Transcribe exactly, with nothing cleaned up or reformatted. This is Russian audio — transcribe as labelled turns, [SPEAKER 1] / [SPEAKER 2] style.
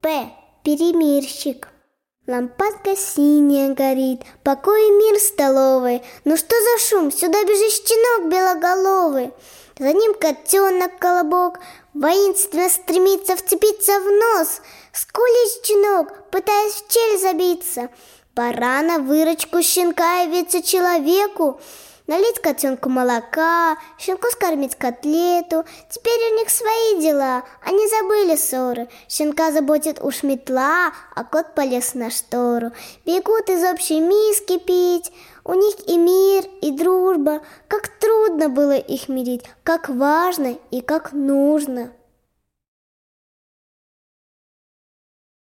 [SPEAKER 1] П. Перемирщик. Лампадка синяя горит, покой и мир в столовой. Ну что за шум? Сюда бежит щенок белоголовый. За ним котенок-колобок воинственно стремится вцепиться в нос. Скулит щенок, пытаясь в челюсть забиться. Пора на выручку щенка явиться человеку. Налить котенку молока, щенку скормить котлету. Теперь у них свои дела, они забыли ссоры. Щенка заботит уж метла, а кот полез на штору. Бегут из общей миски пить. У них и мир, и дружба. Как трудно было их мирить, как важно и как нужно.